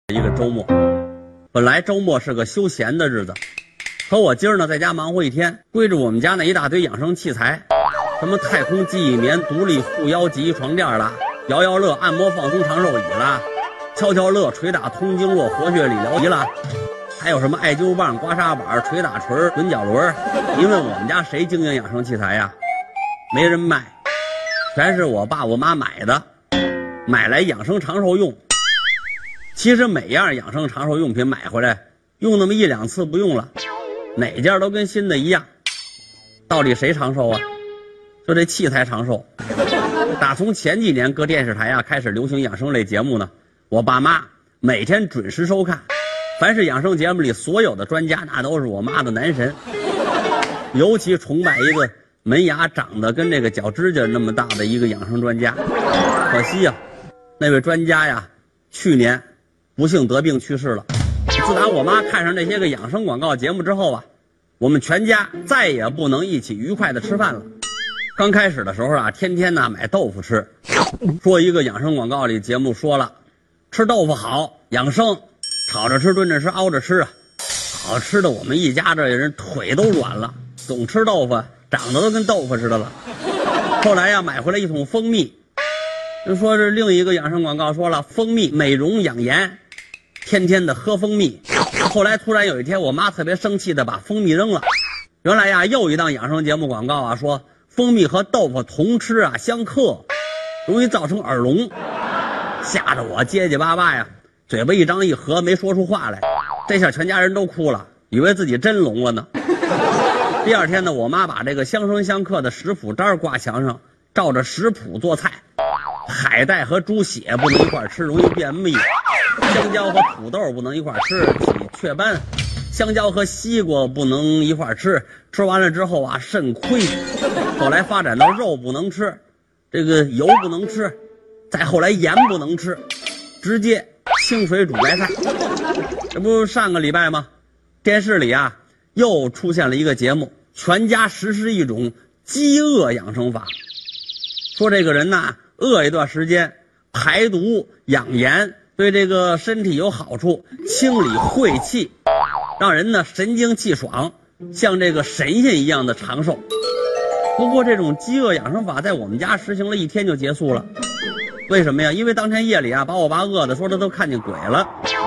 一个周末，本来周末是个休闲的日子，可我今儿呢在家忙活一天，归着我们家那一大堆养生器材，什么太空记忆棉、独立护腰极床垫啦，摇摇乐按摩放松长寿椅啦，敲敲乐捶打通经络活血理疗仪啦，还有什么艾灸棒、刮痧板、捶打锤、滚脚轮。您问我们家谁经营养生器材呀？没人卖，全是我爸我妈买的，买来养生长寿用。其实每样养生长寿用品买回来用那么一两次不用了，哪件都跟新的一样。到底谁长寿啊？就这器材长寿。打从前几年各电视台开始流行养生类节目呢，我爸妈每天准时收看。凡是养生节目里所有的专家，那都是我妈的男神。尤其崇拜一个门牙长得跟这个脚指甲那么大的一个养生专家。可惜呀，那位专家去年不幸得病去世了。自打我妈看上这些个养生广告节目之后我们全家再也不能一起愉快的吃饭了。刚开始的时候天天买豆腐吃，说一个养生广告里节目说了，吃豆腐好养生，炒着吃炖着吃熬着吃好吃的我们一家这人腿都软了，总吃豆腐长得都跟豆腐似的了。后来买回来一桶蜂蜜，就说是另一个养生广告说了，蜂蜜美容养颜，天天的喝蜂蜜。后来突然有一天我妈特别生气的把蜂蜜扔了。原来又一档养生节目广告说蜂蜜和豆腐同吃相克，容易造成耳聋，吓得我结结巴巴嘴巴一张一合没说出话来。这下全家人都哭了，以为自己真聋了呢。第二天呢，我妈把这个相生相克的食谱单挂墙上，照着食谱做菜。海带和猪血不能一块吃，容易便秘；香蕉和土豆不能一块吃，起雀斑；香蕉和西瓜不能一块吃，吃完了之后肾亏。后来发展到肉不能吃，这个油不能吃，再后来盐不能吃，直接清水煮白菜。这不上个礼拜吗？电视里又出现了一个节目，全家实施一种饥饿养生法。说这个人饿一段时间，排毒养颜，对这个身体有好处，清理晦气，让人神清气爽，像这个神仙一样的长寿。不过这种饥饿养生法在我们家实行了一天就结束了。为什么呀？因为当天夜里把我爸饿的说他都看见鬼了。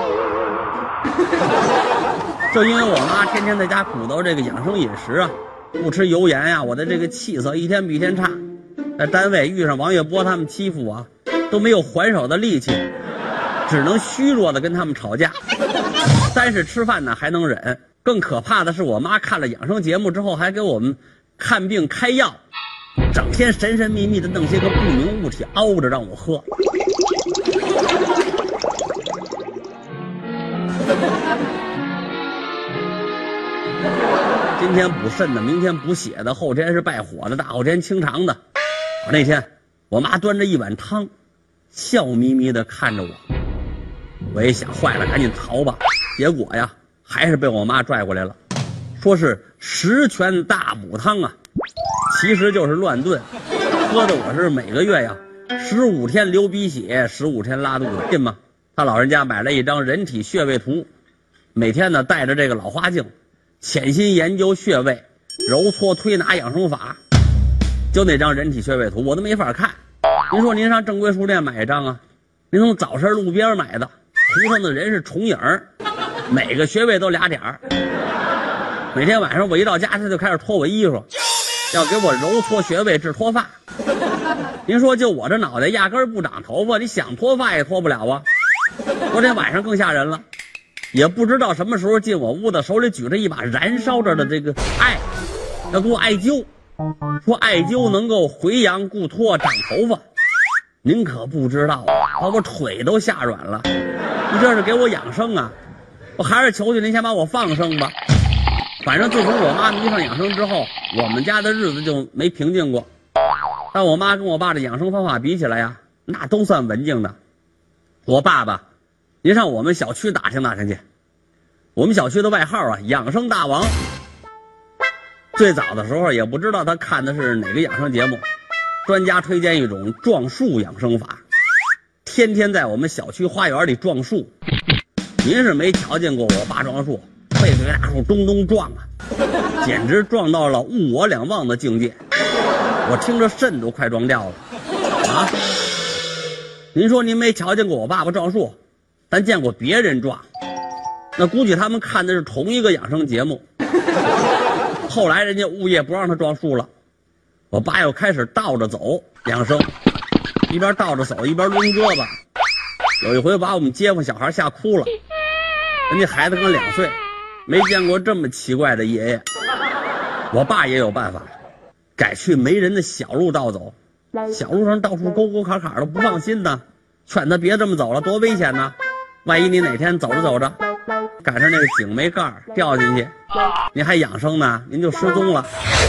就因为我妈天天在家鼓捣这个养生饮食不吃油盐我的这个气色一天比一天差。在单位遇上王月波他们欺负我都没有还手的力气，只能虚弱的跟他们吵架。但是吃饭还能忍。更可怕的是我妈看了养生节目之后还给我们看病开药，整天神神秘秘的弄些个不明物体熬着让我喝。今天补肾的，明天补血的，后天是败火的，大后天清肠的。那天我妈端着一碗汤，笑眯眯的看着我。我一想坏了，赶紧逃吧。结果还是被我妈拽过来了，说是十全大补汤其实就是乱炖。喝的我是每个月15天流鼻血，15天拉肚子，信吗？他老人家买了一张人体穴位图，每天带着这个老花镜，潜心研究穴位，揉搓推拿养生法。就那张人体穴位图我都没法看。您说您上正规书店买一张您从早晨路边买的，图上的人是重影，每个穴位都俩点儿。每天晚上我一到家他就开始脱我衣服，要给我揉搓穴位治脱发。您说就我这脑袋压根不长头发，你想脱发也脱不了昨天晚上更吓人了，也不知道什么时候进我屋子，手里举着一把燃烧着的这个艾，要给我艾灸，说艾灸能够回阳固脱长头发。您可不知道把我腿都吓软了。你这是给我养生我还是求求您先把我放生吧。反正自从我妈迷上养生之后，我们家的日子就没平静过。但我妈跟我爸的养生方法比起来那都算文静的。我爸爸您上我们小区打听打听去，我们小区的外号养生大王。最早的时候也不知道他看的是哪个养生节目，专家推荐一种撞树养生法，天天在我们小区花园里撞树。 您是没瞧见过我爸撞树，背对大树咚咚撞啊，简直撞到了物我两忘的境界，我听着肾都快撞掉了啊！您说您没瞧见过我爸爸撞树，咱见过别人撞，那估计他们看的是同一个养生节目。后来人家物业不让他撞树了，我爸又开始倒着走养生，一边倒着走一边抡胳膊，有一回把我们街坊小孩吓哭了，人家孩子刚2岁，没见过这么奇怪的爷爷。我爸也有办法，改去没人的小路道走，小路上到处沟沟坎坎的不放心呢，劝他别这么走了，多危险呢，万一你哪天走着走着赶上那个井没盖掉进去，您还养生呢，您就失踪了。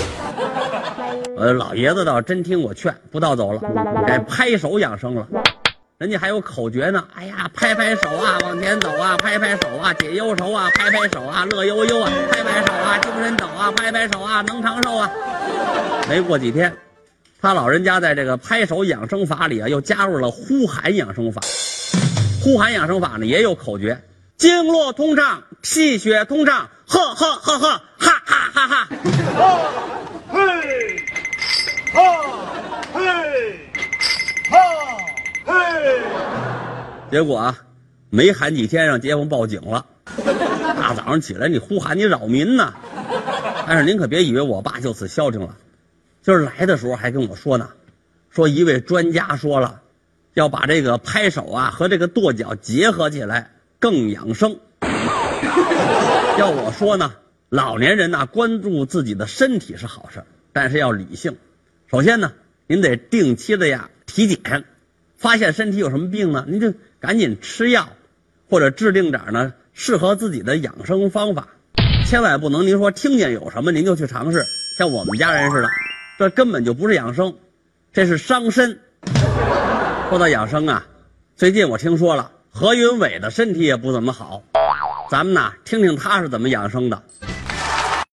老爷子倒真听我劝，不倒走了，改拍手养生了。人家还有口诀呢，哎呀，拍拍手啊，往前走啊，拍拍手啊，解忧愁啊，拍拍手啊，乐悠悠啊，拍拍手啊，精神抖啊，拍拍手啊，能长寿啊。没过几天，他老人家在这个拍手养生法里啊，又加入了呼喊养生法。呼喊养生法呢，也有口诀，经络通畅，气血通畅，呵呵呵呵，哈哈哈哈。 嘿，哈嘿，哈嘿。 结果啊，没喊几天让街坊报警了。大早上起来你呼喊你扰民呢。但是您可别以为我爸就此消停了，今儿来的时候还跟我说呢，说一位专家说了，要把这个拍手啊和这个跺脚结合起来更养生。要我说呢，老年人呢关注自己的身体是好事，但是要理性。首先呢，您得定期的体检，发现身体有什么病呢，您就赶紧吃药，或者制定点呢适合自己的养生方法。千万不能您说听见有什么您就去尝试，像我们家人似的，这根本就不是养生，这是伤身。说到养生啊，最近我听说了何云伟的身体也不怎么好，咱们呢听听他是怎么养生的。